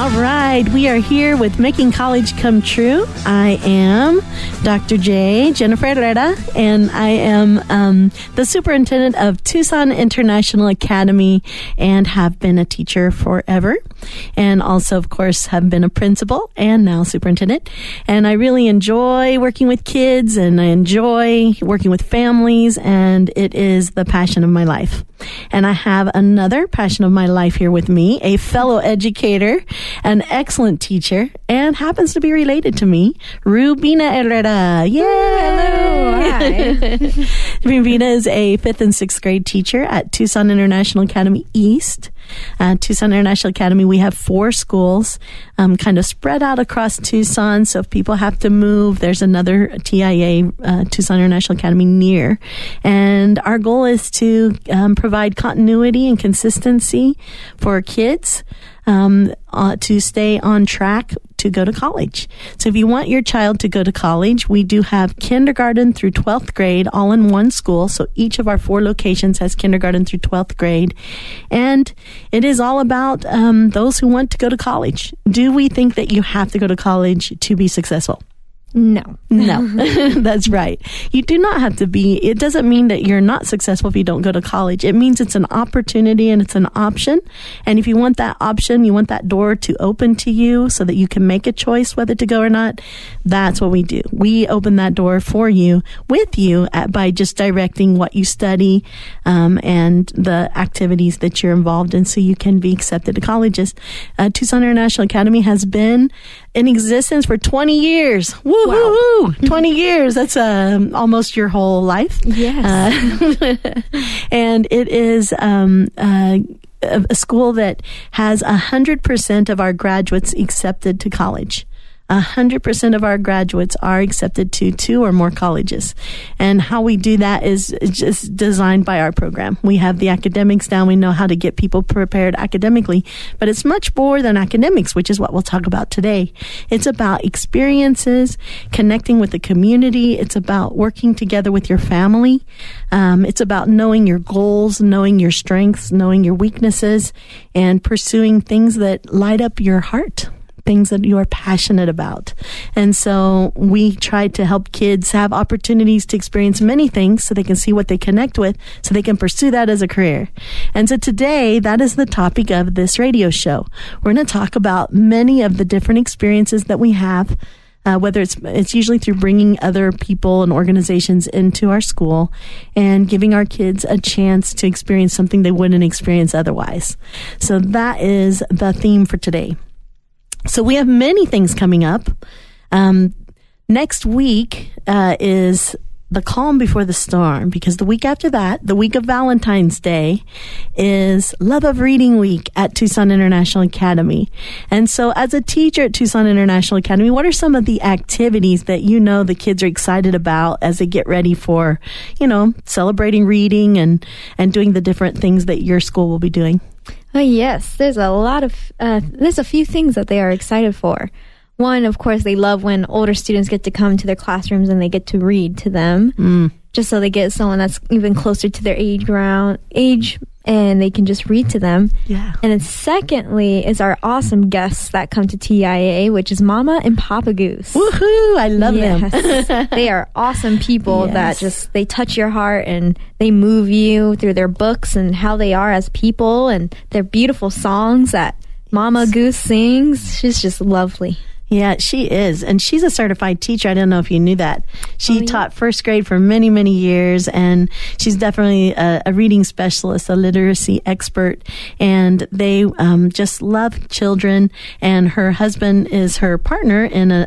All right, we are here with Making College Come True. I am Dr. J, Jennifer Herrera, and I am the superintendent of Tucson International Academy and have been a teacher forever. And also, of course, have been a principal and now superintendent. And I really enjoy working with kids and I enjoy working with families, and it is the passion of my life. And I have another passion of my life here with me, a fellow educator, an excellent teacher, and happens to be related to me, Rubina Herrera. Yay! Hello. Hi. Rubina is a 5th and 6th grade teacher at Tucson International Academy East. Tucson International Academy, we have 4 schools kind of spread out across Tucson. So if people have to move, there's another TIA, Tucson International Academy near. And our goal is to provide continuity and consistency for kids to stay on track to go to college. So if you want your child to go to college, we do have kindergarten through 12th grade all in one school. So each of our 4 locations has kindergarten through 12th grade. And it is all about those who want to go to college. Do we think that you have to go to college to be successful? No. That's right. You do not have to be. It doesn't mean that you're not successful if you don't go to college. It means it's an opportunity and it's an option. And if you want that option, you want that door to open to you so that you can make a choice whether to go or not. That's what we do. We open that door for you, with you, by just directing what you study and the activities that you're involved in so you can be accepted to colleges. Tucson International Academy has been in existence for 20 years. Woo! Wow. 20 years. That's almost your whole life. Yes. And it is a school that has 100% of our graduates accepted to college. 100% of our graduates are accepted to 2 or more colleges. And how we do that is just designed by our program. We have the academics down. We know how to get people prepared academically, but it's much more than academics, which is what we'll talk about today. It's about experiences, connecting with the community. It's about working together with your family. It's about knowing your goals, knowing your strengths, knowing your weaknesses, and pursuing things that light up your heart. Things that you are passionate about. And so we try to help kids have opportunities to experience many things so they can see what they connect with, so they can pursue that as a career. And so today, that is the topic of this radio show. We're going to talk about many of the different experiences that we have, whether it's usually through bringing other people and organizations into our school and giving our kids a chance to experience something they wouldn't experience otherwise. So that is the theme for today. So we have many things coming up. Next week is the calm before the storm, because the week after that, the week of Valentine's Day, is Love of Reading Week at Tucson International Academy. And so as a teacher at Tucson International Academy, what are some of the activities that you know the kids are excited about as they get ready for, celebrating reading and doing the different things that your school will be doing? Oh, yes. There's a few things that they are excited for. One, of course, they love when older students get to come to their classrooms and they get to read to them, just so they get someone that's even closer to their age, and they can just read to them. Yeah. And then secondly is our awesome guests that come to TIA, which is Mama and Papa Goose. Woohoo! I love them. They are awesome people Yes. that they touch your heart and they move you through their books and how they are as people and their beautiful songs that Mama Goose sings. She's just lovely. Yeah, she is. And she's a certified teacher. I don't know if you knew that. She taught first grade for many, many years, and she's definitely a reading specialist, a literacy expert, and they just love children. And her husband is her partner,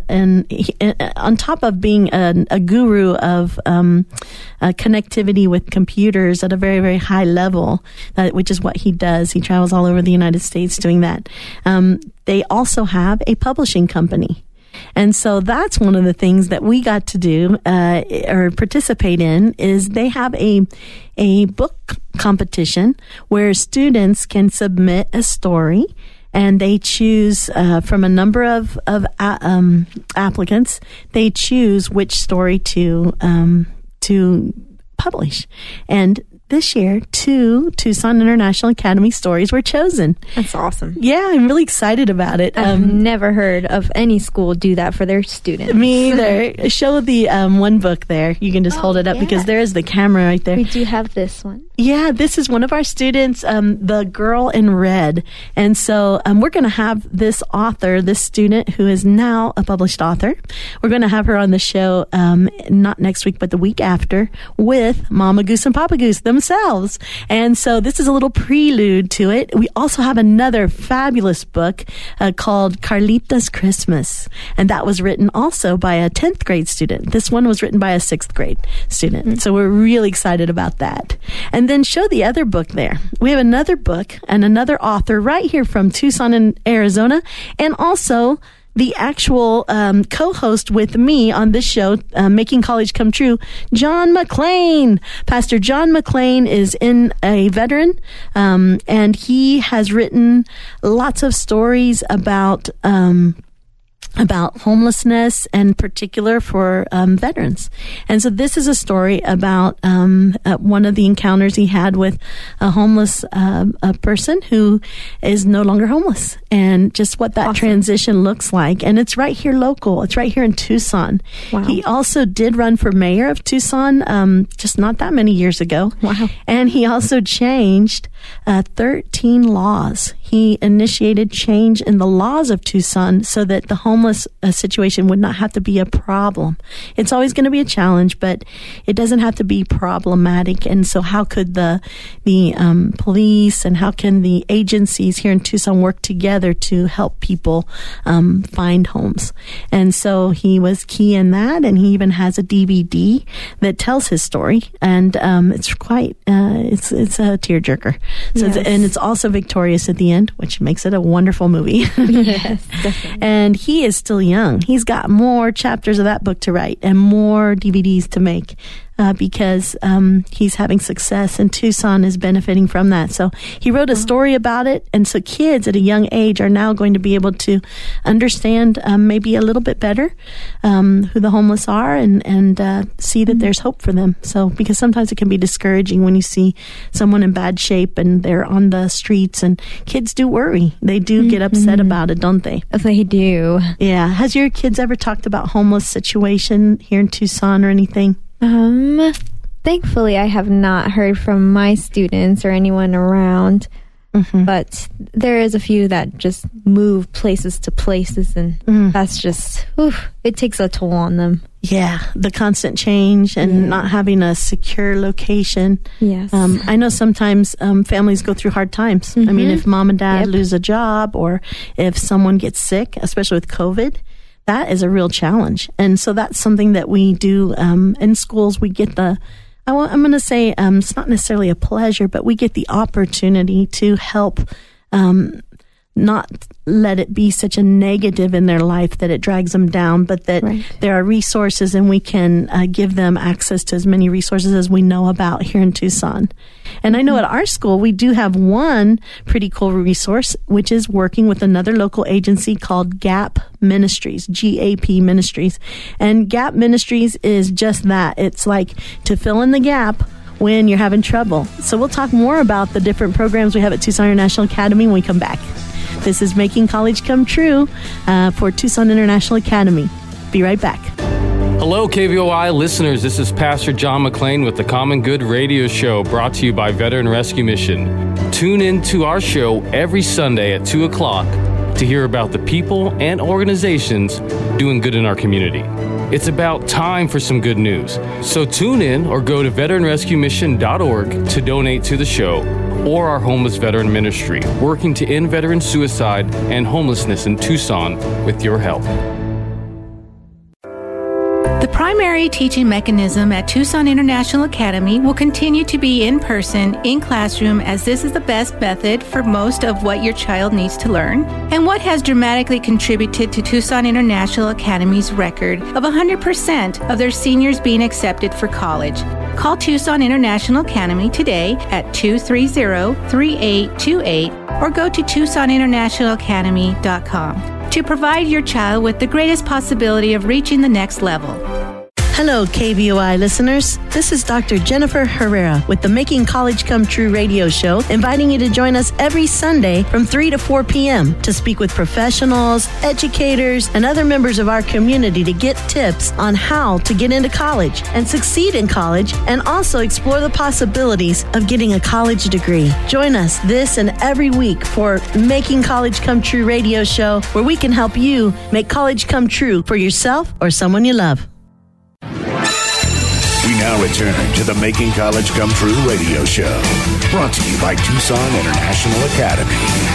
on top of being a guru of connectivity with computers at a very, very high level, which is what he does. He travels all over the United States doing that. They also have a publishing company. And so that's one of the things that we got to do or participate in is they have a book competition where students can submit a story and they choose from a number of applicants. They choose which story to publish. And this year, 2 Tucson International Academy stories were chosen. That's awesome. Yeah, I'm really excited about it. I've never heard of any school do that for their students. Me either. Show the one book there. You can just hold it up because there is the camera right there. We do have this one. Yeah, this is one of our students, the girl in red. And so we're going to have this author, this student who is now a published author. We're going to have her on the show not next week, but the week after with Mama Goose and Papa Goose themselves. And so this is a little prelude to it. We also have another fabulous book called Carlita's Christmas. And that was written also by a 10th grade student. This one was written by a 6th grade student. Mm-hmm. So we're really excited about that. And then show the other book there. We have another book and another author right here from Tucson in Arizona, and also the actual co-host with me on this show, Making College Come True, John McClain. Pastor John McClain is a veteran, and he has written lots of stories about homelessness, and particular for veterans. And so this is a story about one of the encounters he had with a homeless a person who is no longer homeless, and just what that transition looks like. And it's right here local. It's right here in Tucson. Wow. He also did run for mayor of Tucson just not that many years ago. Wow. And he also changed 13 laws. He initiated change in the laws of Tucson so that the homeless situation would not have to be a problem. It's always going to be a challenge, but it doesn't have to be problematic. And so how could the police and how can the agencies here in Tucson work together to help people find homes? And so he was key in that, and he even has a DVD that tells his story, and it's quite it's a tearjerker. So Yes. and it's also victorious at the end, which makes it a wonderful movie. Yes, definitely. And he is still young. He's got more chapters of that book to write and more DVDs to make. Because he's having success, and Tucson is benefiting from that. So he wrote a story about it, and so kids at a young age are now going to be able to understand maybe a little bit better who the homeless are, and see that there's hope for them. So because sometimes it can be discouraging when you see someone in bad shape and they're on the streets, and kids do worry. They do get upset about it, don't they? They do. Yeah. Has your kids ever talked about homeless situation here in Tucson or anything? Thankfully, I have not heard from my students or anyone around, but there is a few that just move places to places, and that's just, it takes a toll on them. Yeah, the constant change and not having a secure location. Yes. I know sometimes families go through hard times. I mean, if mom and dad lose a job, or if someone gets sick, especially with COVID, that is a real challenge. And so that's something that we do in schools. We get I'm going to say it's not necessarily a pleasure, but we get the opportunity to help not let it be such a negative in their life that it drags them down, but that there are resources, and we can give them access to as many resources as we know about here in Tucson. And I know at our school, we do have one pretty cool resource, which is working with another local agency called GAP Ministries, GAP Ministries. And GAP Ministries is just that. It's like to fill in the gap when you're having trouble. So we'll talk more about the different programs we have at Tucson International Academy when we come back. This is Making College Come True for Tucson International Academy. Be right back. Hello, KVOI listeners. This is Pastor John McClain with the Common Good Radio Show, brought to you by Veteran Rescue Mission. Tune in to our show every Sunday at 2 o'clock to hear about the people and organizations doing good in our community. It's about time for some good news. So tune in or go to veteranrescuemission.org to donate to the show or our homeless veteran ministry, working to end veteran suicide and homelessness in Tucson with your help. The primary teaching mechanism at Tucson International Academy will continue to be in person, in classroom, as this is the best method for most of what your child needs to learn, and what has dramatically contributed to Tucson International Academy's record of 100% of their seniors being accepted for college. Call Tucson International Academy today at 230-3828 or go to TucsonInternationalAcademy.com to provide your child with the greatest possibility of reaching the next level. Hello, KVOI listeners. This is Dr. Jennifer Herrera with the Making College Come True radio show, inviting you to join us every Sunday from 3 to 4 p.m. to speak with professionals, educators, and other members of our community to get tips on how to get into college and succeed in college, and also explore the possibilities of getting a college degree. Join us this and every week for Making College Come True radio show, where we can help you make college come true for yourself or someone you love. We now return to the Making College Come True radio show, brought to you by Tucson International Academy.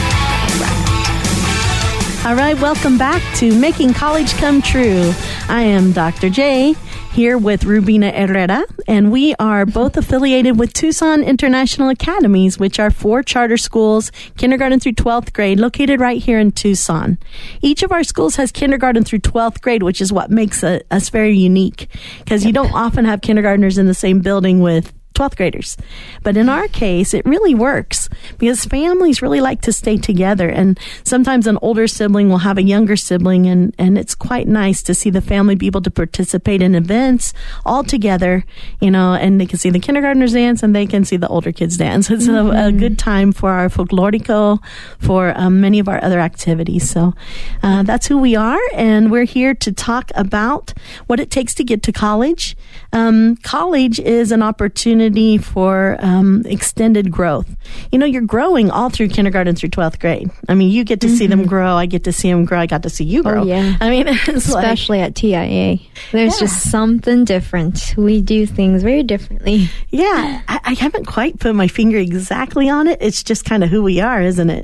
All right, welcome back to Making College Come True. I am Dr. J, here with Rubina Herrera, and we are both affiliated with Tucson International Academies, which are 4 charter schools, kindergarten through 12th grade, located right here in Tucson. Each of our schools has kindergarten through 12th grade, which is what makes us very unique, because you don't often have kindergartners in the same building with 12th graders. But in our case, it really works because families really like to stay together. And sometimes an older sibling will have a younger sibling, and it's quite nice to see the family be able to participate in events all together, and they can see the kindergartners dance and they can see the older kids dance. It's a good time for our folklorico, for many of our other activities. So that's who we are, and we're here to talk about what it takes to get to college. College is an opportunity for extended growth. You're growing all through kindergarten through 12th grade. I mean, you get to see them grow. I get to see them grow. I got to see you grow. Oh, yeah. I mean, it's especially at TIA. There's just something different. We do things very differently. Yeah. I haven't quite put my finger exactly on it. It's just kind of who we are, isn't it?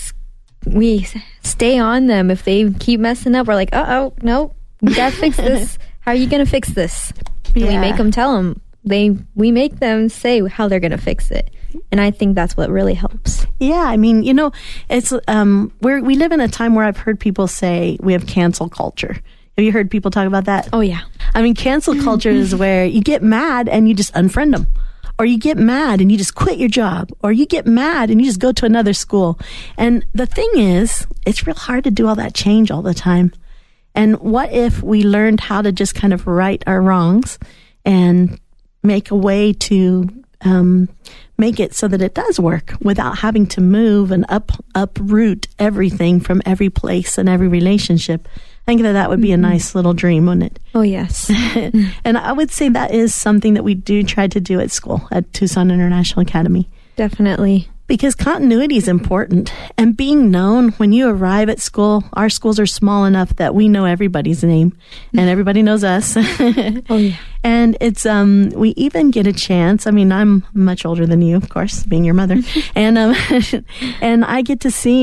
We stay on them. If they keep messing up, we're like, no, you got to fix this. How are you going to fix this? Yeah. And we make them tell them. We make them say how they're going to fix it. And I think that's what really helps. Yeah, I mean, it's we live in a time where I've heard people say we have cancel culture. Have you heard people talk about that? Oh, yeah. I mean, cancel culture is where you get mad and you just unfriend them. Or you get mad and you just quit your job. Or you get mad and you just go to another school. And the thing is, it's real hard to do all that change all the time. And what if we learned how to just kind of right our wrongs and make a way to make it so that it does work without having to move and uproot everything from every place and every relationship? I think that would be a nice little dream, wouldn't it? Oh, yes. And I would say that is something that we do try to do at school, at Tucson International Academy. Definitely. Because continuity is important. And being known when you arrive at school, our schools are small enough that we know everybody's name and everybody knows us. Oh, yeah. And it's, we even get a chance. I mean, I'm much older than you, of course, being your mother. And, and I get to see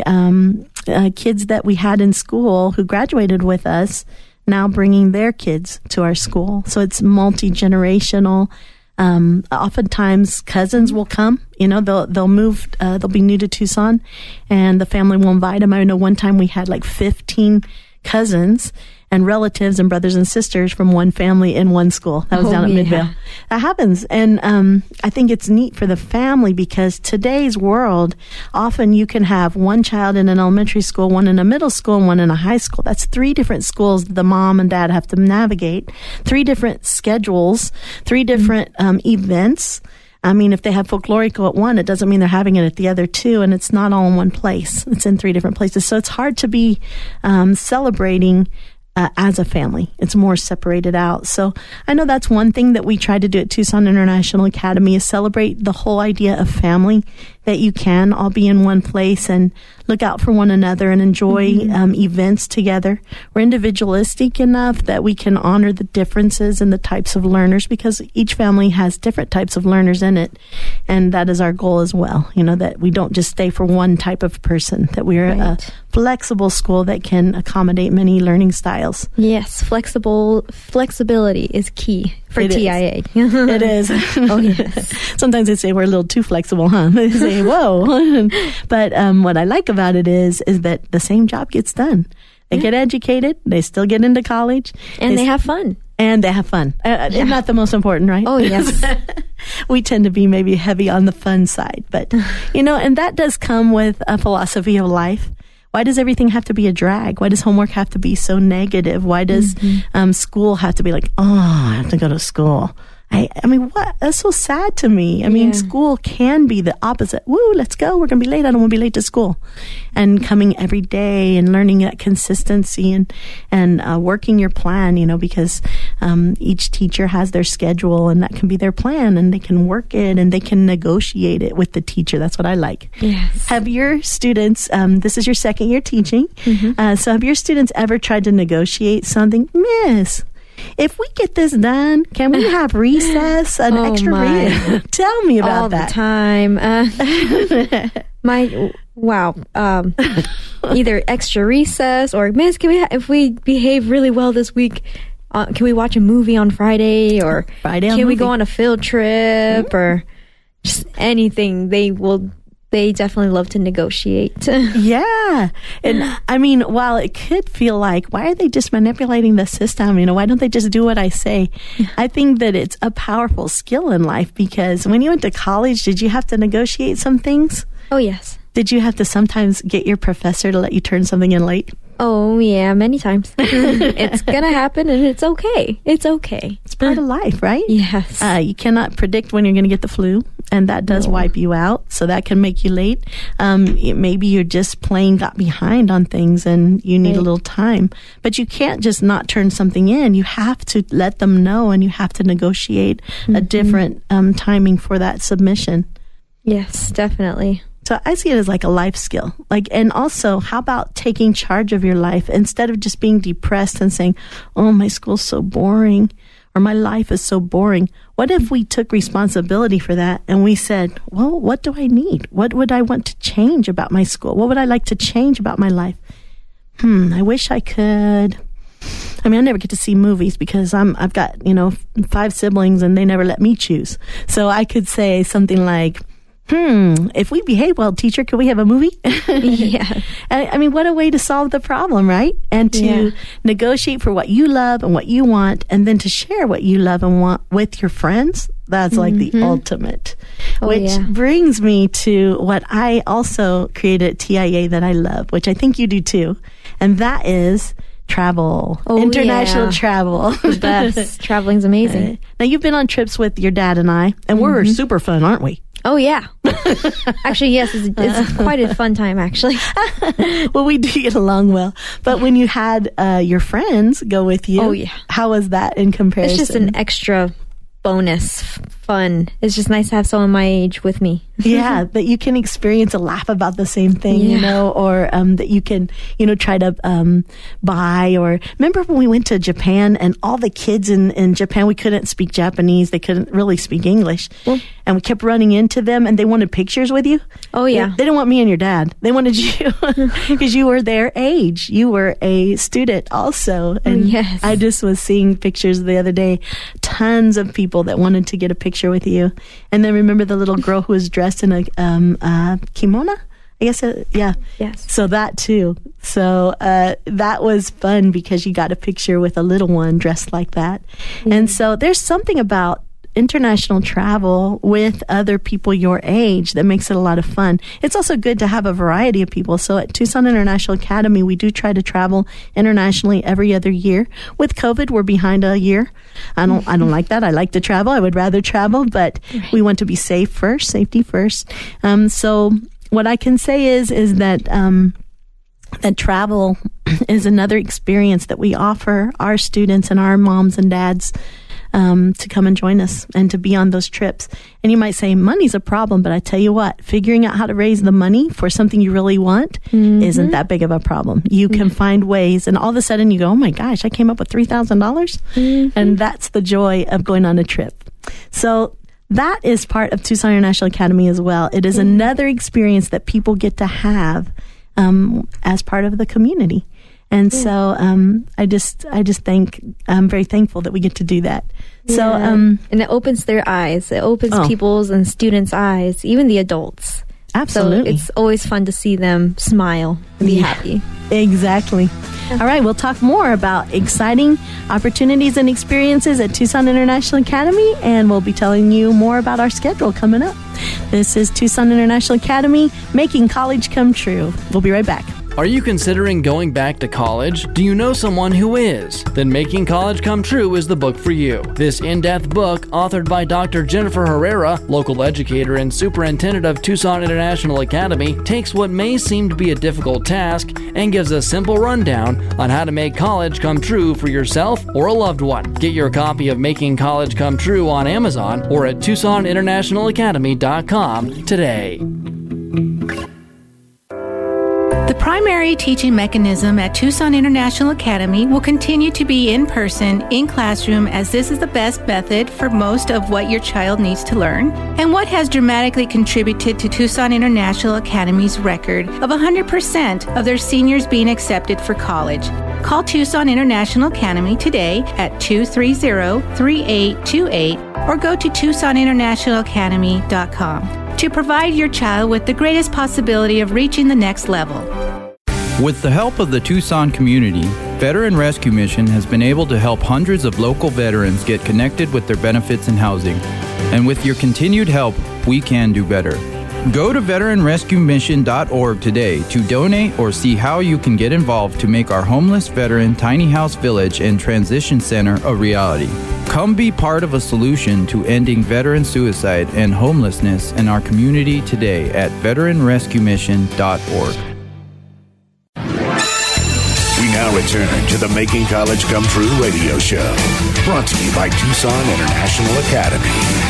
kids that we had in school who graduated with us now bringing their kids to our school. So it's multi-generational. Oftentimes cousins will come, they'll move, they'll be new to Tucson and the family will invite them. I know one time we had 15 cousins and relatives and brothers and sisters from one family in one school. That was down at Midvale. That happens. And I think it's neat for the family because today's world, often you can have one child in an elementary school, one in a middle school, and one in a high school. That's 3 different schools the mom and dad have to navigate, 3 different schedules, 3 different events. I mean, if they have folklorico at one, it doesn't mean they're having it at the other 2, and it's not all in one place. It's in 3 different places. So it's hard to be celebrating as a family. It's more separated out. So I know that's one thing that we try to do at Tucson International Academy is celebrate the whole idea of family, that you can all be in one place and look out for one another and enjoy events together. We're individualistic enough that we can honor the differences in the types of learners because each family has different types of learners in it. And that is our goal as well, that we don't just stay for one type of person, that we're a flexible school that can accommodate many learning styles. Yes, flexibility is key for TIA. It is. Oh, yes. Sometimes they say we're a little too flexible, huh? They say, whoa. But what I like about it is that the same job gets done. They get educated. They still get into college. And they have fun. And they have fun. Not the most important, right? Oh, yes. We tend to be maybe heavy on the fun side. But, and that does come with a philosophy of life. Why does everything have to be a drag? Why does homework have to be so negative? Why does school have to be like, oh, I have to go to school? I mean, what? That's so sad to me. I mean, school can be the opposite. Woo, let's go. We're going to be late. I don't want to be late to school. And coming every day and learning that consistency and working your plan, you know, because each teacher has their schedule and that can be their plan and they can work it and they can negotiate it with the teacher. That's what I like. Yes. Have your students, this is your second year teaching, so have your students ever tried to negotiate something? Miss, if we get this done, can we have recess, an extra recess? Tell me about all that. All the time. Either extra recess or, Miss, can we if we behave really well this week, can we watch a movie on Friday? Or can we go on a field trip or just anything? They definitely love to negotiate. Yeah. And I mean, while it could feel like, why are they just manipulating the system? You know, why don't they just do what I say? I think that it's a powerful skill in life because when you went to college, did you have to negotiate some things? Oh, yes. Did you have to sometimes get your professor to let you turn something in late? Oh, yeah, many times. It's going to happen and it's okay. It's okay. It's part of life, right? Yes. You cannot predict when you're going to get the flu, and that does wipe you out, so that can make you late. Maybe you're just got behind on things and you need a little time. But you can't just not turn something in. You have to let them know and you have to negotiate a different timing for that submission. Yes, definitely. So I see it as like a life skill. And also, how about taking charge of your life instead of just being depressed and saying, oh, my school's so boring or my life is so boring. What if we took responsibility for that and we said, well, what do I need? What would I want to change about my school? What would I like to change about my life? I wish I could. I mean, I never get to see movies because I've got, 5 siblings and they never let me choose. So I could say something like, if we behave well, teacher, could we have a movie? Yeah. I mean, what a way to solve the problem, right? And to negotiate for what you love and what you want, and then to share what you love and want with your friends. That's like the ultimate. Which brings me to what I also created at TIA that I love, which I think you do too. And that is travel. International travel. The best. Traveling's amazing. Now, you've been on trips with your dad and I, and we're super fun, aren't we? Oh, yeah. Actually, yes, it's quite a fun time, actually. Well, we do get along well. But when you had your friends go with you, how was that in comparison? It's just an extra bonus fun. It's just nice to have someone my age with me. Yeah, that you can experience a laugh about the same thing, or that you can, try to buy. Or remember when we went to Japan and all the kids in Japan, we couldn't speak Japanese. They couldn't really speak English. And we kept running into them and they wanted pictures with you. Oh, yeah. They didn't want me and your dad. They wanted you because you were their age. You were a student also. And yes. I just was seeing pictures the other day. Tons of people that wanted to get a picture with you. And then remember the little girl who was dressed in a kimono? I guess, yeah. Yes. So that too. So that was fun because you got a picture with a little one dressed like that. And so there's something about international travel with other people your age that makes it a lot of fun. It's also good to have a variety of people. So at Tucson International Academy, we do try to travel internationally every other year. With COVID, we're behind a year. I don't like that. I like to travel. I would rather travel, but we want to be safe first, safety first. So what I can say is that that travel is another experience that we offer our students and our moms and dads to come and join us and to be on those trips. And you might say, money's a problem, but I tell you what, figuring out how to raise the money for something you really want isn't that big of a problem. You can find ways, and all of a sudden you go, oh my gosh, I came up with $3,000. And that's the joy of going on a trip. So that is part of Tucson International Academy as well. It is another experience that people get to have as part of the community. And so I just think I'm very thankful that we get to do that. So and it opens their eyes. It opens people's and students' eyes, even the adults. Absolutely. So it's always fun to see them smile and be happy. Exactly. All right, we'll talk more about exciting opportunities and experiences at Tucson International Academy, and we'll be telling you more about our schedule coming up. This is Tucson International Academy, making college come true. We'll be right back. Are you considering going back to college? Do you know someone who is? Then Making College Come True is the book for you. This in-depth book, authored by Dr. Jennifer Herrera, local educator and superintendent of Tucson International Academy, takes what may seem to be a difficult task and gives a simple rundown on how to make college come true for yourself or a loved one. Get your copy of Making College Come True on Amazon or at TucsonInternationalAcademy.com today. The primary teaching mechanism at Tucson International Academy will continue to be in person, in classroom, as this is the best method for most of what your child needs to learn, and what has dramatically contributed to Tucson International Academy's record of 100% of their seniors being accepted for college. Call Tucson International Academy today at 230-3828 or go to TucsonInternationalAcademy.com to provide your child with the greatest possibility of reaching the next level. With the help of the Tucson community, Veteran Rescue Mission has been able to help hundreds of local veterans get connected with their benefits and housing. And with your continued help, we can do better. Go to veteranrescuemission.org today to donate or see how you can get involved to make our homeless veteran tiny house village and transition center a reality. Come be part of a solution to ending veteran suicide and homelessness in our community today at veteranrescuemission.org. We now return to the Making College Come True radio show, brought to you by Tucson International Academy.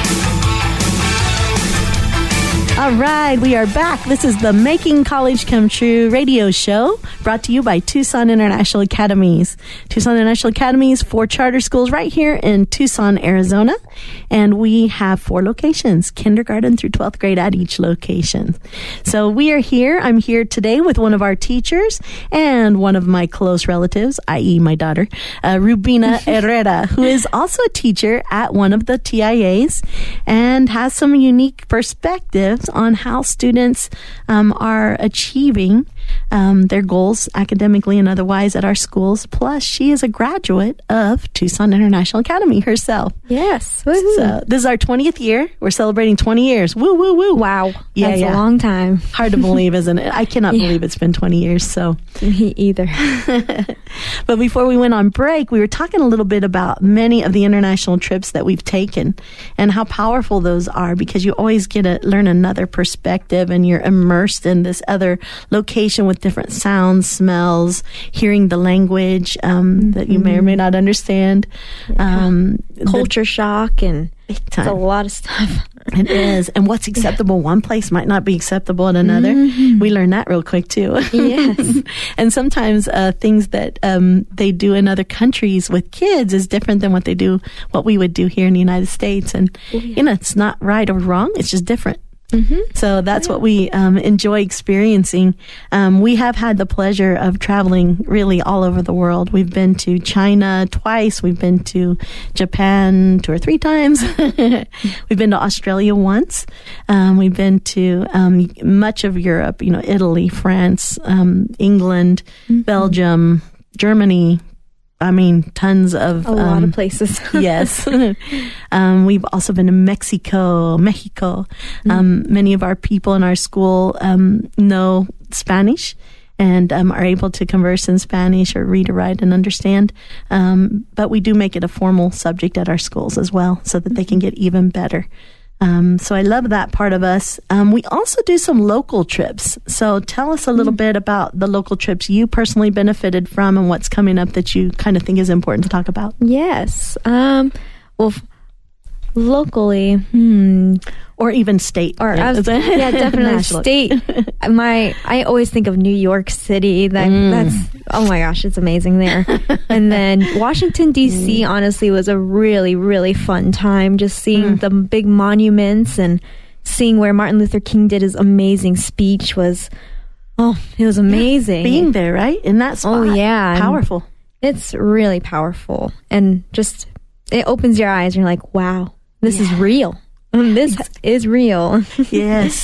All right, we are back. This is the Making College Come True radio show, brought to you by Tucson International Academies. Tucson International Academies, 4 charter schools right here in Tucson, Arizona. And we have 4 locations, kindergarten through 12th grade at each location. So we are here. I'm here today with one of our teachers and one of my close relatives, i.e. my daughter, Rubina Herrera, who is also a teacher at one of the TIAs and has some unique perspectives on how students are achieving their goals academically and otherwise at our schools. Plus, she is a graduate of Tucson International Academy herself. Yes. Woo-hoo. So this is our 20th year. We're celebrating 20 years. Woo, woo, woo. Wow. That's a long time. Hard to believe, isn't it? I cannot believe it's been 20 years. So me either. But before we went on break, we were talking a little bit about many of the international trips that we've taken and how powerful those are, because you always get to learn another perspective and you're immersed in this other location with different sounds, smells, hearing the language that you may or may not understand. Culture shock and it's a lot of stuff. It is. And what's acceptable one place might not be acceptable in another. We learn that real quick too. Yes. And sometimes things that they do in other countries with kids is different than what we would do here in the United States. And, it's not right or wrong. It's just different. So that's what we enjoy experiencing. We have had the pleasure of traveling really all over the world. We've been to China twice. We've been to Japan 2 or 3 times. We've been to Australia once. We've been to much of Europe, Italy, France, England, Belgium, Germany. I mean, tons of... a lot of places. Yes. We've also been to Mexico. Many of our people in our school know Spanish and are able to converse in Spanish or read or write and understand. But we do make it a formal subject at our schools as well so that they can get even better. So I love that part of us. We also do some local trips. So tell us a little bit about the local trips you personally benefited from and what's coming up that you kind of think is important to talk about. Yes. Locally, or even state. Definitely state. I always think of New York City. That's, oh my gosh, it's amazing there. And then Washington, D.C. honestly was a really, really fun time. Just seeing the big monuments and seeing where Martin Luther King did his amazing speech it was amazing. Being there, right? In that spot. Oh, yeah. Powerful. It's really powerful. And just, it opens your eyes and you're like, wow, this is real. This is real. Yes.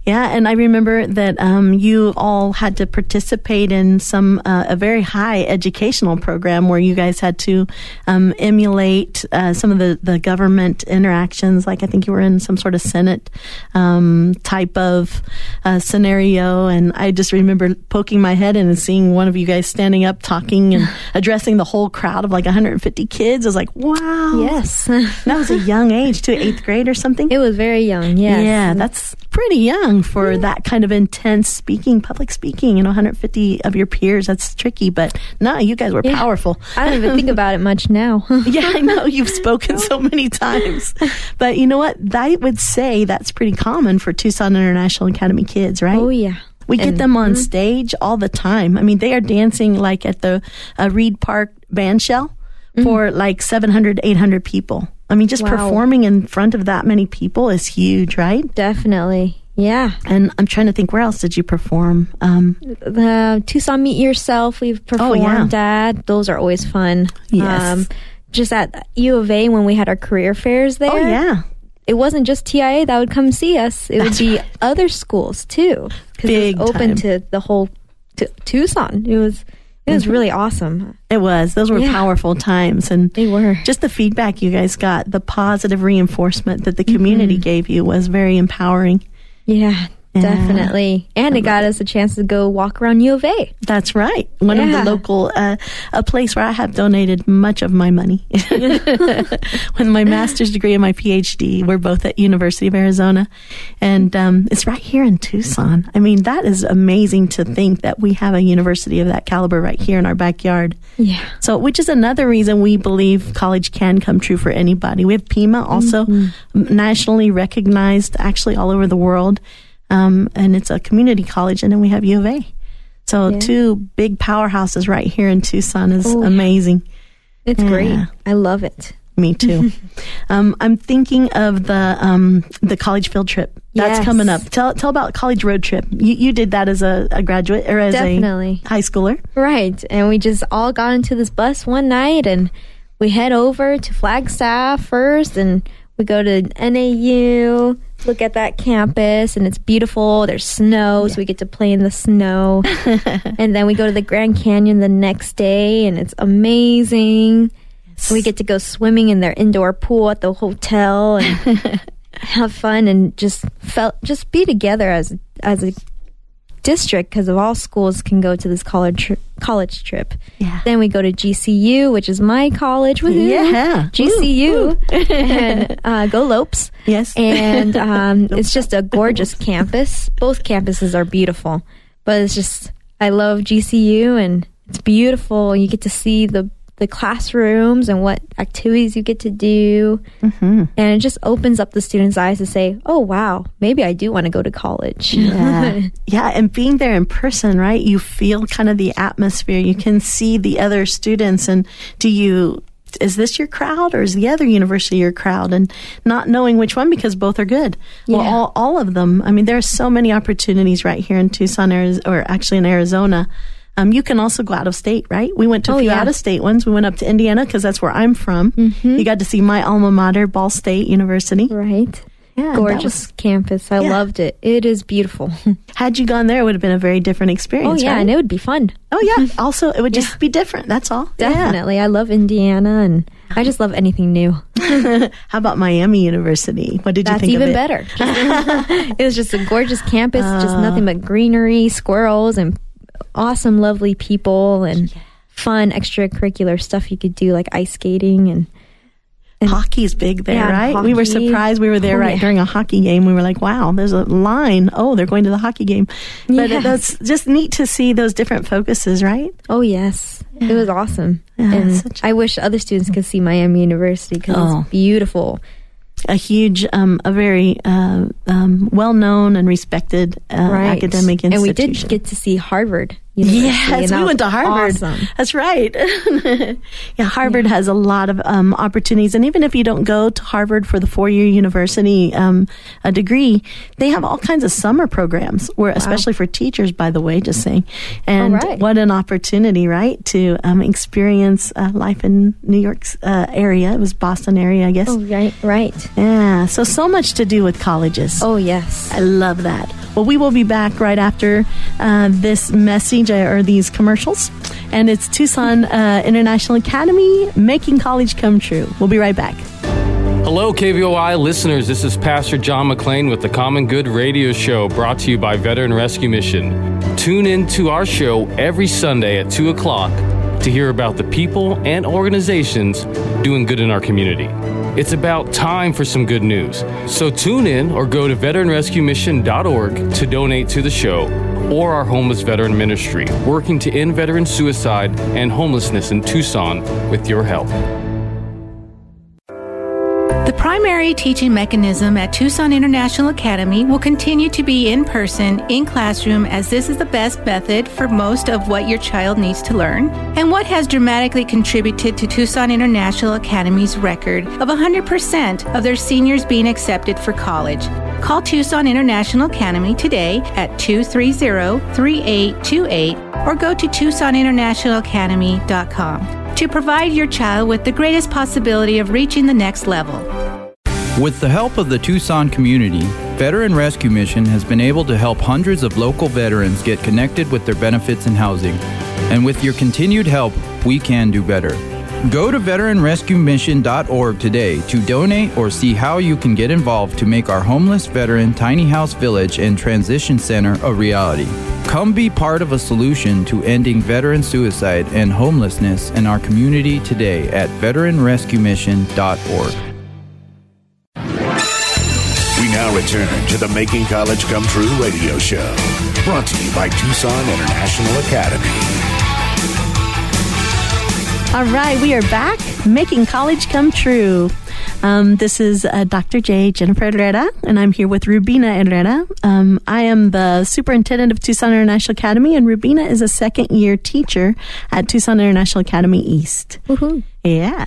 Yeah, and I remember that you all had to participate in a very high educational program where you guys had to emulate some of the government interactions. Like I think you were in some sort of Senate type of scenario, and I just remember poking my head in and seeing one of you guys standing up talking and addressing the whole crowd of like 150 kids. I was like, wow. Yes. That was a young age, too, 8th grade or something? It was very young, yes. Yeah, that's pretty young for that kind of intense public speaking, 150 of your peers. That's tricky, but no, you guys were powerful. I don't even think about it much now. Yeah, I know. You've spoken so many times. But you know what? I would say that's pretty common for Tucson International Academy kids, right? Oh, yeah. We get them on stage all the time. I mean, they are dancing like at the Reed Park band shell for like 700, 800 people. I mean, just performing in front of that many people is huge, right? Definitely. Yeah. And I'm trying to think, where else did you perform? The Tucson Meet Yourself, we've performed at. Those are always fun. Yes. Just at U of A when we had our career fairs there. Oh, yeah. It wasn't just TIA that would come see us. It would be other schools, too. Because it was open to the whole Tucson. It was really awesome. It was. Those were powerful times. And they were. Just the feedback you guys got, the positive reinforcement that the community gave you was very empowering. Yeah, definitely. And it got us a chance to go walk around U of A. That's right. One of the local, a place where I have donated much of my money. When my master's degree and my PhD were both at University of Arizona. And it's right here in Tucson. I mean, that is amazing to think that we have a university of that caliber right here in our backyard. Yeah. So, which is another reason we believe college can come true for anybody. We have Pima also nationally recognized, actually all over the world. And it's a community college, and then we have U of A. So 2 big powerhouses right here in Tucson is amazing. It's great. I love it. Me too. I'm thinking of the college field trip. That's coming up. Tell about college road trip. You did that as a graduate or as a high schooler. Right. And we just all got into this bus one night, and we head over to Flagstaff first, and we go to NAU, look at that campus, and it's beautiful. There's snow, so we get to play in the snow. And then we go to the Grand Canyon the next day, and it's amazing. Yes. We get to go swimming in their indoor pool at the hotel and have fun and just be together as a district, because of all schools can go to this college trip. Yeah. Then we go to GCU, which is my college. Woohoo! Yeah. GCU. And go Lopes. Yes. And it's just a gorgeous campus. Both campuses are beautiful. But it's just, I love GCU, and it's beautiful. You get to see the classrooms and what activities you get to do. And it just opens up the students' eyes to say, oh, wow, maybe I do want to go to college. Yeah. Yeah, and being there in person, right? You feel kind of the atmosphere. You can see the other students. And is this your crowd, or is the other university your crowd? And not knowing which one, because both are good. Yeah. Well, all of them. I mean, there are so many opportunities right here in Tucson, or actually in Arizona. You can also go out of state, right? We went to a few out of state ones. We went up to Indiana because that's where I'm from. You got to see my alma mater, Ball State University. Right. Yeah, gorgeous campus. I loved it. It is beautiful. Had you gone there, it would have been a very different experience. Oh, yeah, right? And it would be fun. Oh, yeah. Also, it would just be different. That's all. Definitely. Yeah. I love Indiana, and I just love anything new. How about Miami University? What did you think of it? That's even better. It was just a gorgeous campus, just nothing but greenery, squirrels, and awesome, lovely people, and fun extracurricular stuff you could do, like ice skating and hockey's big there, right? Hockey. We were surprised. We were there during a hockey game. We were like, wow, there's a line. Oh, they're going to the hockey game. But that's just neat to see those different focuses, right? Oh, yes. Yeah. It was awesome. Yeah, and I wish other students could see Miami University, because it's beautiful. A huge, a very well-known and respected academic institution. And we did get to see Harvard University. Yes, we went to Harvard. Awesome. That's right. Yeah, Harvard has a lot of opportunities. And even if you don't go to Harvard for the 4-year university a degree, they have all kinds of summer programs, where, especially for teachers, by the way, just saying. And what an opportunity, right, to experience life in New York's area. It was Boston area, I guess. Oh, right. Yeah, so much to do with colleges. Oh, yes. I love that. Well, we will be back right after this message or these commercials. And it's Tucson International Academy, making college come true. We'll be right back. Hello, KVOI listeners. This is Pastor John McClain with the Common Good Radio Show, brought to you by Veteran Rescue Mission. Tune in to our show every Sunday at 2 o'clock to hear about the people and organizations doing good in our community. It's about time for some good news. So tune in or go to veteranrescuemission.org to donate to the show or our homeless veteran ministry, working to end veteran suicide and homelessness in Tucson with your help. The primary teaching mechanism at Tucson International Academy will continue to be in person, in classroom, as this is the best method for most of what your child needs to learn, and what has dramatically contributed to Tucson International Academy's record of 100% of their seniors being accepted for college. Call Tucson International Academy today at 230-3828 or go to TucsonInternationalAcademy.com to provide your child with the greatest possibility of reaching the next level. With the help of the Tucson community, Veteran Rescue Mission has been able to help hundreds of local veterans get connected with their benefits and housing. And with your continued help, we can do better. Go to veteranrescuemission.org today to donate or see how you can get involved to make our homeless veteran tiny house village and transition center a reality. Come be part of a solution to ending veteran suicide and homelessness in our community today at veteranrescuemission.org. We now return to the Making College Come True radio show, brought to you by Tucson International Academy. All right, we are back, making college come true. This is Dr. J. Jennifer Herrera, and I'm here with Rubina Herrera. I am the superintendent of Tucson International Academy, and Rubina is a second-year teacher at Tucson International Academy East. Woohoo. Yeah.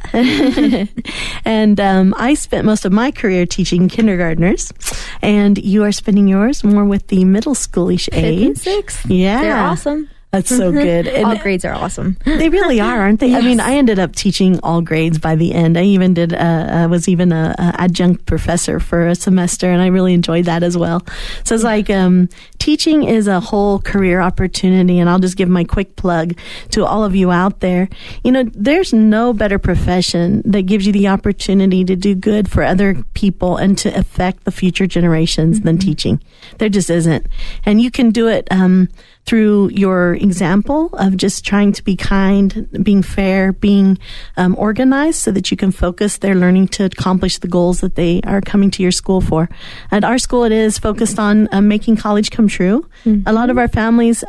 And I spent most of my career teaching kindergartners, and you are spending yours more with the middle schoolish age. 5th and 6th. Yeah. They're awesome. That's so good. And all grades are awesome. They really are, aren't they? Yes. I mean, I ended up teaching all grades by the end. I even did, was even a adjunct professor for a semester, and I really enjoyed that as well. So it's like, teaching is a whole career opportunity, and I'll just give my quick plug to all of you out there. You know, there's no better profession that gives you the opportunity to do good for other people and to affect the future generations than teaching. There just isn't. And you can do it, through your example of just trying to be kind, being fair, being organized so that you can focus their learning to accomplish the goals that they are coming to your school for. At our school, it is focused on making college come true. Mm-hmm. A lot of our families,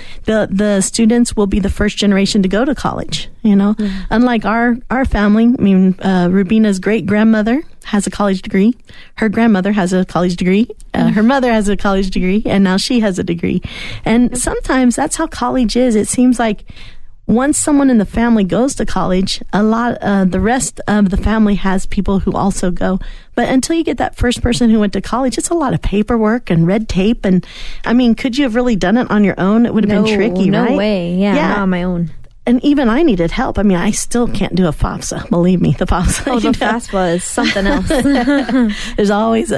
the students will be the first generation to go to college. You know, unlike our family, I mean, Rubina's great-grandmother has a college degree. Her grandmother has a college degree. Her mother has a college degree, and now she has a degree. And sometimes that's how college is. It seems like once someone in the family goes to college, the rest of the family has people who also go. But until you get that first person who went to college, it's a lot of paperwork and red tape. And I mean, could you have really done it on your own? It would have been tricky, right? No way. Yeah, not on my own. And even I needed help. I mean, I still can't do a FAFSA. Believe me, the FAFSA. Oh, the FAFSA is something else. There's always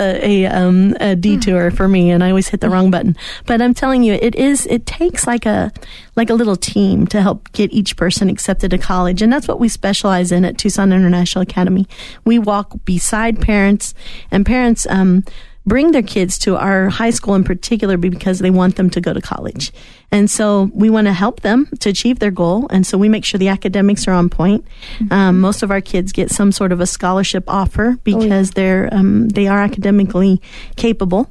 a detour for me, and I always hit the wrong button. But I'm telling you, it takes like a little team to help get each person accepted to college. And that's what we specialize in at Tucson International Academy. We walk beside parents, and parents bring their kids to our high school in particular because they want them to go to college. And so we want to help them to achieve their goal. And so we make sure the academics are on point. Most of our kids get some sort of a scholarship offer because they are academically capable.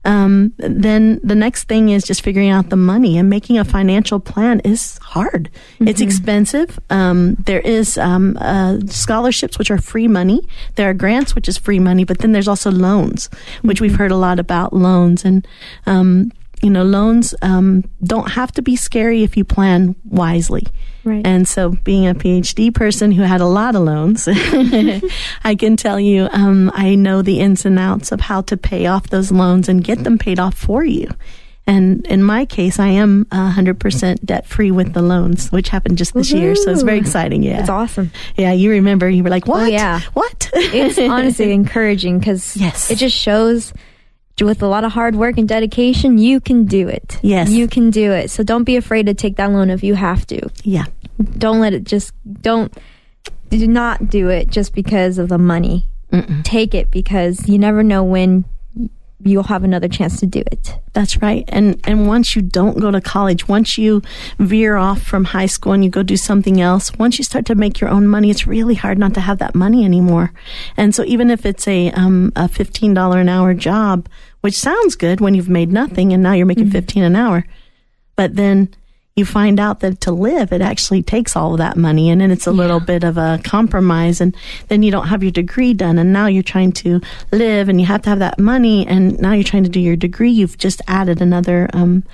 Then the next thing is just figuring out the money, and making a financial plan is hard. It's expensive. There is scholarships, which are free money. There are grants, which is free money, but then there's also loans, which we've heard a lot about loans. And loans don't have to be scary if you plan wisely. Right. And so being a PhD person who had a lot of loans, I can tell you, I know the ins and outs of how to pay off those loans and get them paid off for you. And in my case, I am 100% debt free with the loans, which happened just this year. So it's very exciting. Yeah. It's awesome. Yeah. You remember, you were like, what? Oh, yeah. What? It's honestly encouraging because it just shows with a lot of hard work and dedication, you can do it. Yes. You can do it. So don't be afraid to take that loan if you have to. Yeah. Do not do it just because of the money. Mm-mm. Take it because you never know when you'll have another chance to do it. That's right. And once you don't go to college, once you veer off from high school and you go do something else, once you start to make your own money, it's really hard not to have that money anymore. And so even if it's a $15 an hour job, which sounds good when you've made nothing and now you're making $15 an hour, but then you find out that to live, it actually takes all of that money, and then it's a little bit of a compromise, and then you don't have your degree done, and now you're trying to live, and you have to have that money, and now you're trying to do your degree. You've just added another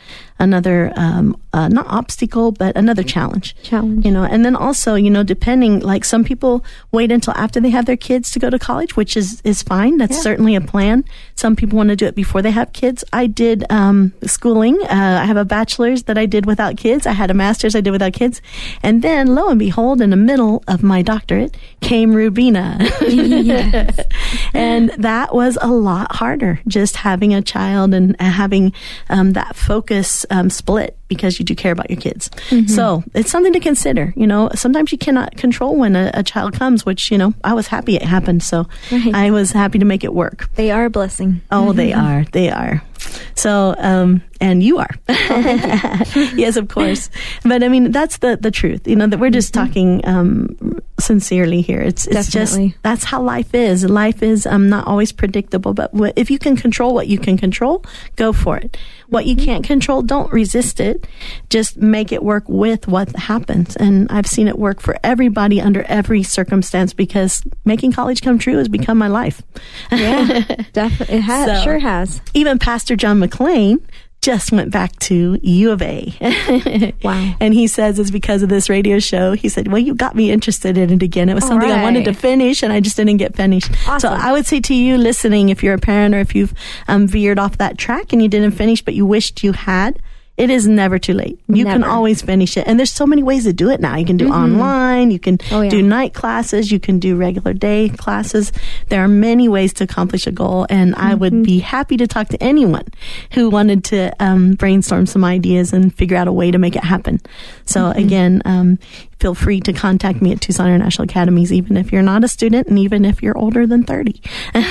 not obstacle, but another challenge. And then also, depending, like some people wait until after they have their kids to go to college, which is fine. That's certainly a plan. Some people want to do it before they have kids. I did schooling. I have a bachelor's that I did without kids. I had a master's I did without kids. And then, lo and behold, in the middle of my doctorate came Rubina. Yes. And that was a lot harder, just having a child and having that focus split, because you do care about your kids. So it's something to consider. Sometimes you cannot control when a child comes, which, I was happy it happened. So I was happy to make it work. They are a blessing. Oh, they are. They are. So, and you are. Yes, of course. But I mean, that's the truth, that we're just talking sincerely here. It's just, that's how life is. Life is not always predictable, but if you can control what you can control, go for it. What you can't control, don't resist it. Just make it work with what happens. And I've seen it work for everybody under every circumstance, because making college come true has become my life. Yeah, definitely. It has. Sure has. Even Pastor John McClain just went back to U of A. Wow. And he says it's because of this radio show. He said, well, you got me interested in it again. It was something I wanted to finish, and I just didn't get finished. Awesome. So I would say to you listening, if you're a parent or if you've veered off that track and you didn't finish, but you wished you had, it is never too late. You can always finish it. And there's so many ways to do it now. You can do online. You can do night classes. You can do regular day classes. There are many ways to accomplish a goal. And I would be happy to talk to anyone who wanted to brainstorm some ideas and figure out a way to make it happen. So again, feel free to contact me at Tucson International Academies, even if you're not a student and even if you're older than 30.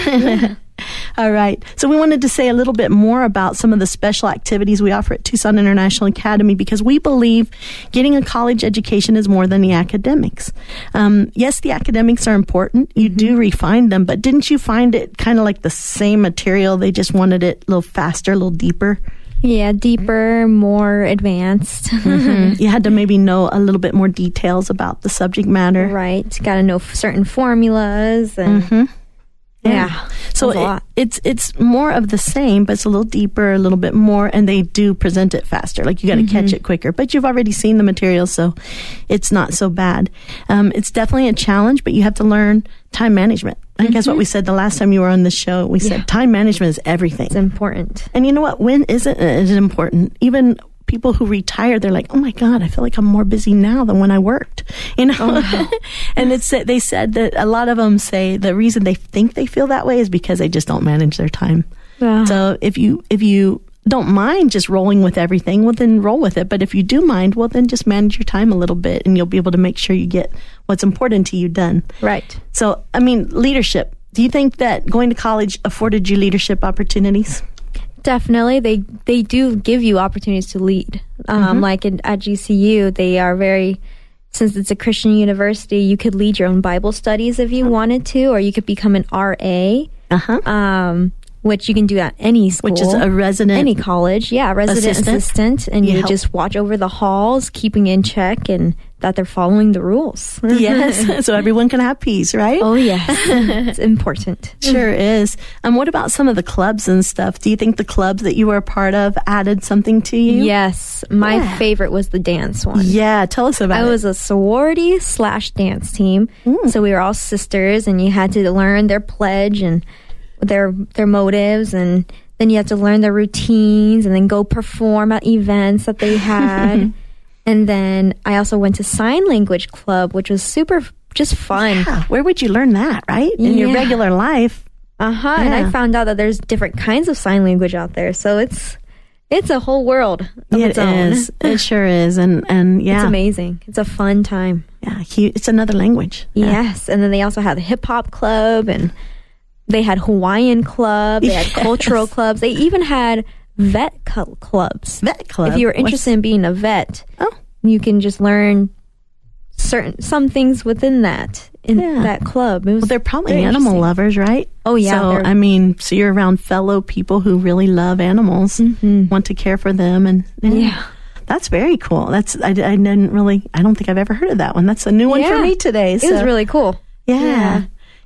All right. So we wanted to say a little bit more about some of the special activities we offer at Tucson International Academy, because we believe getting a college education is more than the academics. Yes, the academics are important. You do refine them, but didn't you find it kind of like the same material? They just wanted it a little faster, a little deeper. Yeah, deeper, more advanced. You had to maybe know a little bit more details about the subject matter. Right. Got to know certain formulas and... Yeah. So it's more of the same, but it's a little deeper, a little bit more, and they do present it faster. Like you got to catch it quicker, but you've already seen the material, so it's not so bad. It's definitely a challenge, but you have to learn time management. I think that's what we said the last time you were on the show. We said time management is everything. It's important. And you know what? When isn't it important? Even people who retire, they're like, oh my God, I feel like I'm more busy now than when I worked, And they said that a lot of them say the reason they think they feel that way is because they just don't manage their time. So if you don't mind just rolling with everything, well then roll with it. But if you do mind, well then just manage your time a little bit, and you'll be able to make sure you get what's important to you done. Right. So, I mean, leadership. Do you think that going to college afforded you leadership opportunities? Definitely. They do give you opportunities to lead. Like at GCU, they are very, since it's a Christian university, you could lead your own Bible studies if you wanted to, or you could become an RA, which you can do at any school. Which is a resident. Any college. Yeah, resident assistant. And you just watch over the halls, keeping in check and that they're following the rules. Yes, so everyone can have peace, right? Oh, yes. It's important. Sure is. What about some of the clubs and stuff? Do you think the clubs that you were a part of added something to you? Yes. My favorite was the dance one. Yeah, tell us about it. I was a sorority / dance team. So we were all sisters, and you had to learn their pledge and their motives, and then you had to learn their routines and then go perform at events that they had. And then I also went to sign language club, which was super just fun. Yeah. Where would you learn that, right? In your regular life. Yeah. And I found out that there's different kinds of sign language out there. So it's a whole world of its own. It is. It sure is. And yeah. It's amazing. It's a fun time. Yeah. It's another language. Yes. And then they also had the hip hop club, and they had Hawaiian club. They had cultural clubs. They even had vet clubs. Vet club. If you were interested in being a vet, you can just learn some things within that that club. Well, they're probably animal lovers, right? Oh yeah. So you're around fellow people who really love animals, want to care for them, and that's very cool. I don't think I've ever heard of that one. That's a new one for me today. It was really cool. Yeah.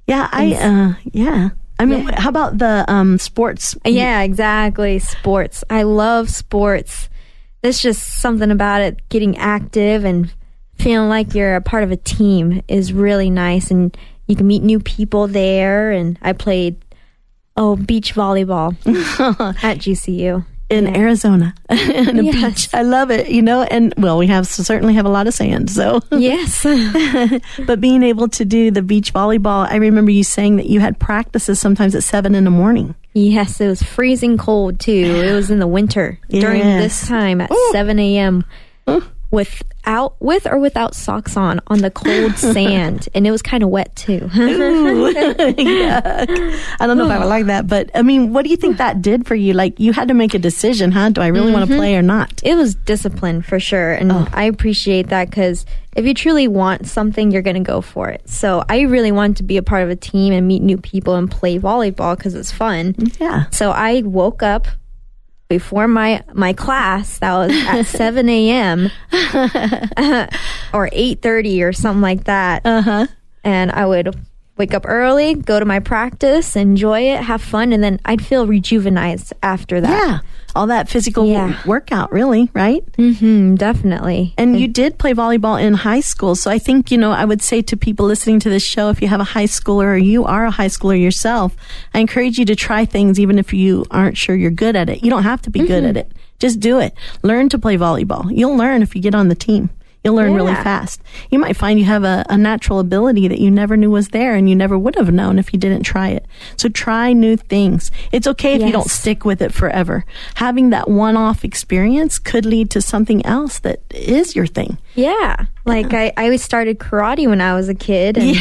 I mean, how about the sports? Yeah, exactly. Sports. I love sports. There's just something about it. Getting active and feeling like you're a part of a team is really nice, and you can meet new people there. And I played beach volleyball at GCU. In Arizona, and a beach. I love it, and we certainly have a lot of sand, so. Yes. But being able to do the beach volleyball, I remember you saying that you had practices sometimes at 7 a.m. Yes, it was freezing cold too. It was in the winter during this time at 7 a.m. with or without socks on the cold sand, and it was kind of wet too. Ooh, yuck. I don't know if I would like that, but I mean, what do you think that did for you? Like, you had to make a decision, huh? Do I really want to play or not? It was discipline for sure, and I appreciate that, because if you truly want something, you're going to go for it. So I really wanted to be a part of a team and meet new people and play volleyball because it's fun. Yeah. So I woke up before my class that was at 7 a.m. or 8:30 or something like that. And I would wake up early, go to my practice, enjoy it, have fun, and then I'd feel rejuvenized after that. Yeah. All that physical workout, really, right? Definitely. And you did play volleyball in high school. So I think, I would say to people listening to this show, if you have a high schooler or you are a high schooler yourself, I encourage you to try things even if you aren't sure you're good at it. You don't have to be good at it. Just do it. Learn to play volleyball. You'll learn if you get on the team. You'll learn really fast. You might find you have a natural ability that you never knew was there, and you never would have known if you didn't try it. So try new things. It's okay if you don't stick with it forever. Having that one-off experience could lead to something else that is your thing. Yeah. Like I started karate when I was a kid, and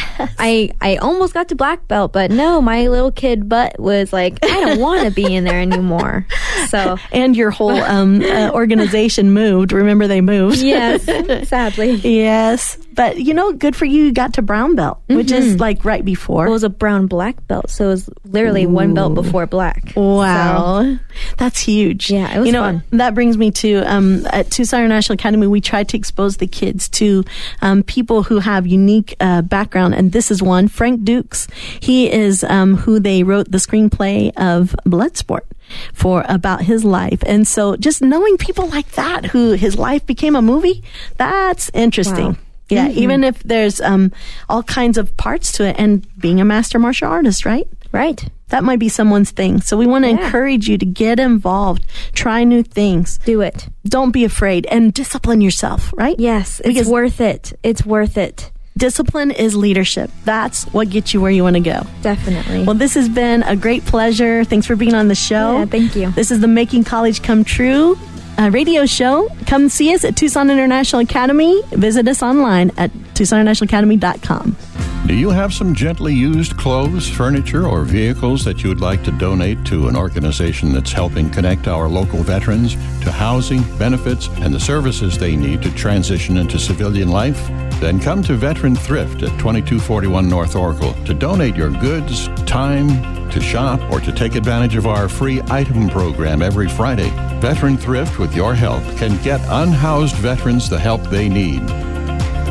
I almost got to black belt, but no, my little kid butt was like, I don't want to be in there anymore. So and your whole organization moved. Remember, they moved. Yes, sadly. Yes, but good for you. You got to brown belt, which is like right before. It was a brown black belt, so it was literally one belt before black. Wow, so, that's huge. Yeah, it was fun. That brings me to at Tucson International Academy, we try to expose the kids to people who have unique background, and this is one. Frank Dukes. He is who they wrote the screenplay of Bloodsport for about his life, and so just knowing people like that who his life became a movie, that's interesting. Wow. Yeah, even if there's all kinds of parts to it, and being a master martial artist, right? Right. That might be someone's thing. So we want to encourage you to get involved, try new things. Do it. Don't be afraid, and discipline yourself, right? Yes, it's worth it. It's worth it. Discipline is leadership. That's what gets you where you want to go. Definitely. Well, this has been a great pleasure. Thanks for being on the show. Yeah, thank you. This is the Making College Come True radio show. Come see us at Tucson International Academy. Visit us online at TucsonInternationalAcademy.com. Do you have some gently used clothes, furniture, or vehicles that you would like to donate to an organization that's helping connect our local veterans to housing, benefits, and the services they need to transition into civilian life? Then come to Veteran Thrift at 2241 North Oracle to donate your goods, time, to shop, or to take advantage of our free item program every Friday. Veteran Thrift, with your help, can get unhoused veterans the help they need.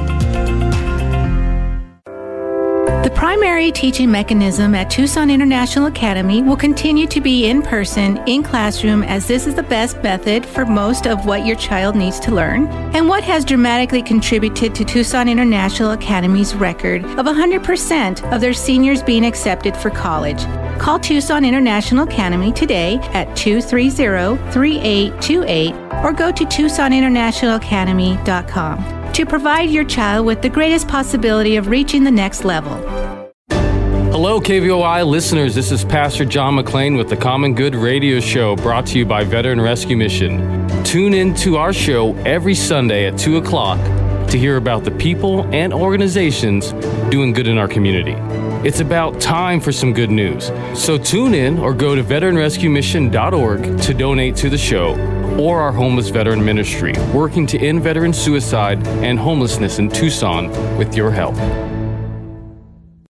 primary teaching mechanism at Tucson International Academy will continue to be in person, in classroom, as this is the best method for most of what your child needs to learn, and what has dramatically contributed to Tucson International Academy's record of 100% of their seniors being accepted for college. Call Tucson International Academy today at 230-3828 or go to TucsonInternationalAcademy.com to provide your child with the greatest possibility of reaching the next level. Hello, KVOI listeners. This is Pastor John McClain with the Common Good Radio Show, brought to you by Veteran Rescue Mission. Tune in to our show every Sunday at 2 o'clock to hear about the people and organizations doing good in our community. It's about time for some good news. So tune in or go to veteranrescuemission.org to donate to the show or our homeless veteran ministry, working to end veteran suicide and homelessness in Tucson with your help.